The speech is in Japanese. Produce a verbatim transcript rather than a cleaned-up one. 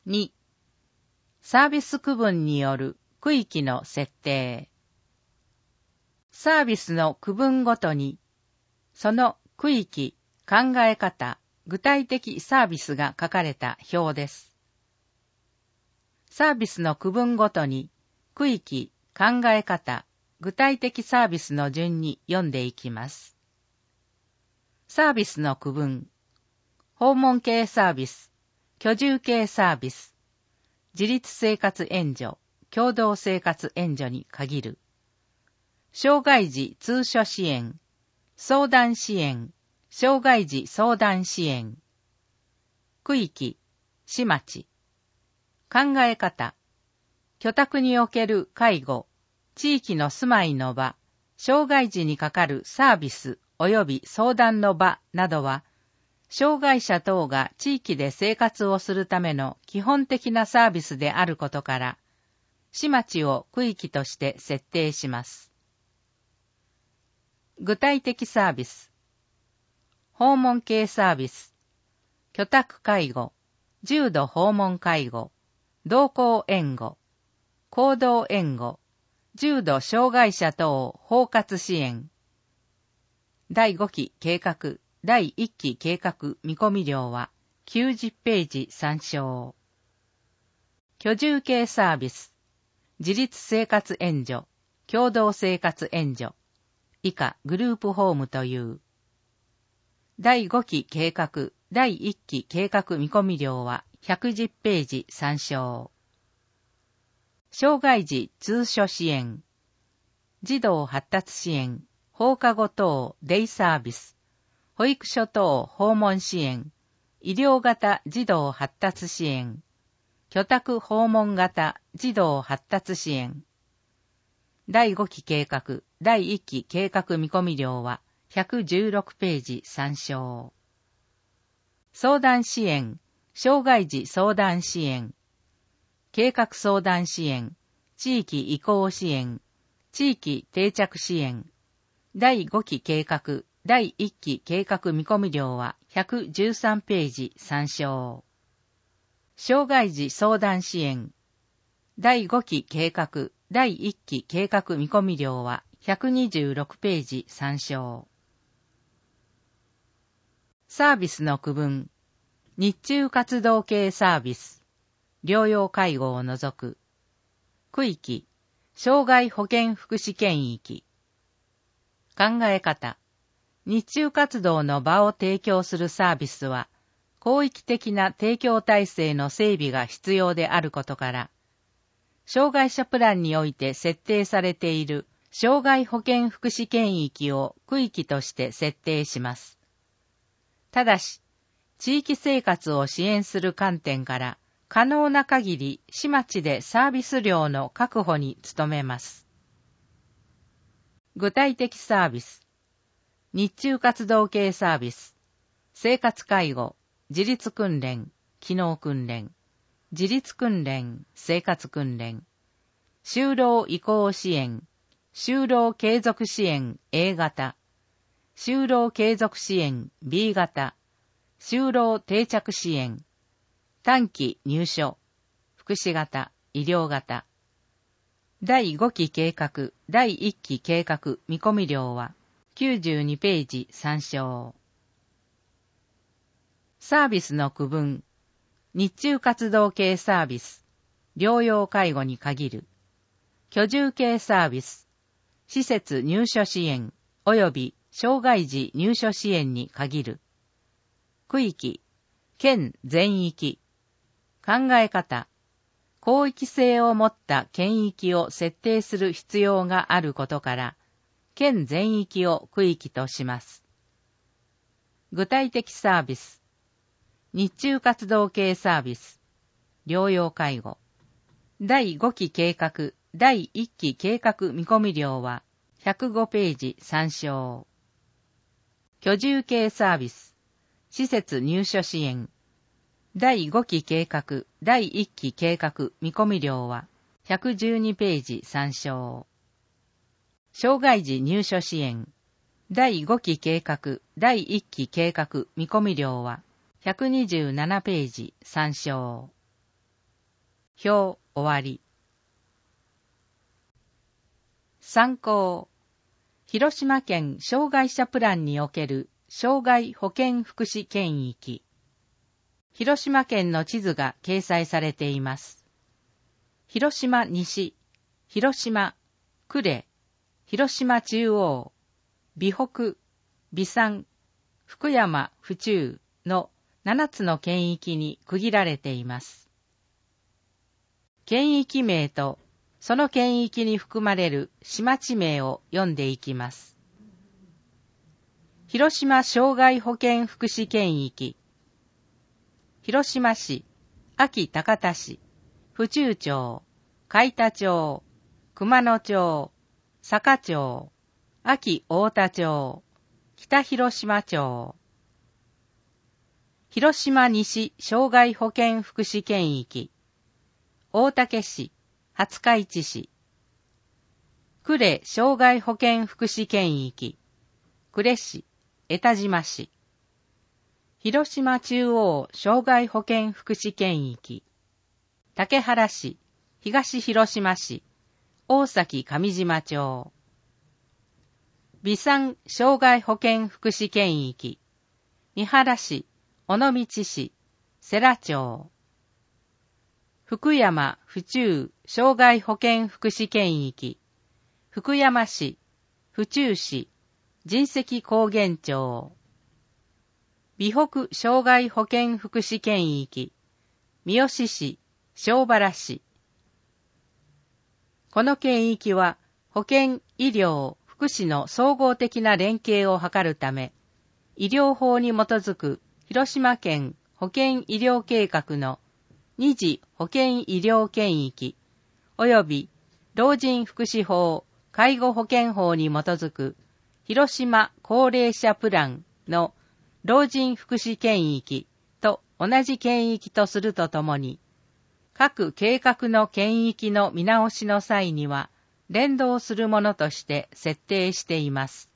に、サービス区分による区域の設定。サービスの区分ごとに、その区域、考え方、具体的サービスが書かれた表です。サービスの区分ごとに、区域、考え方、具体的サービスの順に読んでいきます。サービスの区分。訪問系サービス、居住系サービス、自立生活援助、共同生活援助に限る。障害児通所支援、相談支援、障害児相談支援。区域、市町。考え方。居宅における介護、地域の住まいの場、障害児にかかるサービス及び相談の場などは、障害者等が地域で生活をするための基本的なサービスであることから、市町を区域として設定します。具体的サービス。訪問系サービス。居宅介護、重度訪問介護、同行援護、行動援護、重度障害者等包括支援。だいごき計画、だいいっき計画見込み料はきゅうじゅっページ参照。居住系サービス、自立生活援助、共同生活援助、以下グループホームという。だいごき計画、だいいっき計画見込み料はひゃくじゅっページ参照。障害児通所支援、児童発達支援、放課後等デイサービス、保育所等訪問支援、医療型児童発達支援、居宅訪問型児童発達支援。だいごき計画、だいいっき計画見込み料はひゃくじゅうろくページ参照。相談支援、障害児相談支援、計画相談支援、地域移行支援、地域定着支援。だいごき計画、だいいっき計画見込み料はひゃくじゅうさんページ参照。障害児相談支援。だいごき計画、だいいっき計画見込み料はひゃくにじゅうろくページ参照。サービスの区分。日中活動系サービス。療養介護を除く。区域。障害保健福祉圏域。考え方。日中活動の場を提供するサービスは、広域的な提供体制の整備が必要であることから、障害者プランにおいて設定されている障害保健福祉圏域を区域として設定します。ただし、地域生活を支援する観点から、可能な限り市町でサービス量の確保に努めます。具体的サービス。日中活動系サービス。生活介護、自立訓練、機能訓練、自立訓練、生活訓練、就労移行支援、就労継続支援 A 型、就労継続支援 B 型、就労定着支援、短期入所、福祉型、医療型。だいごき計画、だいいっき計画見込み料はきゅうじゅうにページ参照。サービスの区分。日中活動系サービス。療養介護に限る。居住系サービス。施設入所支援及び障害児入所支援に限る。区域。県全域。考え方。広域性を持った県域を設定する必要があることから、県全域を区域とします。具体的サービス。日中活動系サービス。療養介護。だいごき計画、だいいっき計画見込み料はひゃくごページ参照。居住系サービス。施設入所支援。だいごき計画、だいいっき計画見込み料はひゃくじゅうにページ参照。障害児入所支援。だいごき計画、だいいっき計画見込み料はひゃくにじゅうななページ参照。 表終わり。参考。広島県障害者プランにおける障害保健福祉圏域。広島県の地図が掲載されています。広島西、広島、呉、広島中央、美北、美山、福山、府中のななつの県域に区切られています。県域名とその県域に含まれる島地名を読んでいきます。広島障害保健福祉圏域。広島市、安芸高田市、府中町、海田町、熊野町、坂町、安芸太田町、北広島町。広島西障害保健福祉圏域。大竹市、廿日市市。呉障害保健福祉圏域。呉市、江田島市。広島中央障害保健福祉圏域。竹原市、東広島市、大崎上島町。美山障害保健福祉圏域。三原市、尾道市、世羅町。福山府中障害保健福祉圏域。福山市、府中市、神石高原町。美北障害保健福祉圏域。三好市、庄原市。この圏域は保健、医療、福祉の総合的な連携を図るため、医療法に基づく広島県保健医療計画の二次保健医療圏域及び老人福祉法、介護保険法に基づく広島高齢者プランの老人福祉圏域と同じ圏域とするとともに、各計画の圏域の見直しの際には連動するものとして設定しています。